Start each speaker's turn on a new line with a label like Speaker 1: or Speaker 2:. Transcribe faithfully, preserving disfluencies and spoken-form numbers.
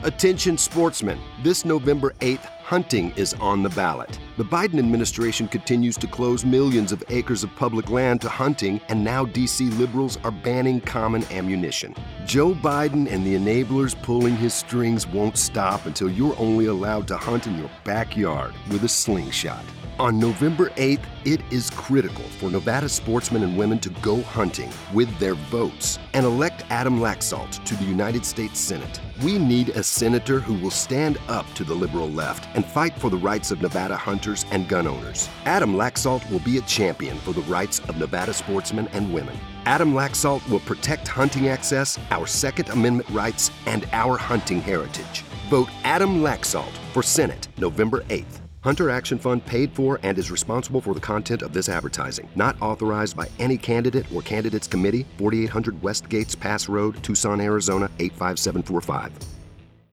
Speaker 1: Attention sportsmen, this November eighth, hunting is on the ballot. The Biden administration continues to close millions of acres of public land to hunting, and now D C liberals are banning common ammunition. Joe Biden and the enablers pulling his strings won't stop until you're only allowed to hunt in your backyard with a slingshot. On November eighth, it is critical for Nevada sportsmen and women to go hunting with their votes and elect Adam Laxalt to the United States Senate. We need a senator who will stand up to the liberal left and fight for the rights of Nevada hunters and gun owners. Adam Laxalt will be a champion for the rights of Nevada sportsmen and women. Adam Laxalt will protect hunting access, our Second Amendment rights, and our hunting heritage. Vote Adam Laxalt for Senate November eighth. Hunter Action Fund paid for and is responsible for the content of this advertising. Not authorized by any candidate or candidates committee. forty-eight hundred West Gates Pass Road, Tucson, Arizona, eight five seven four five.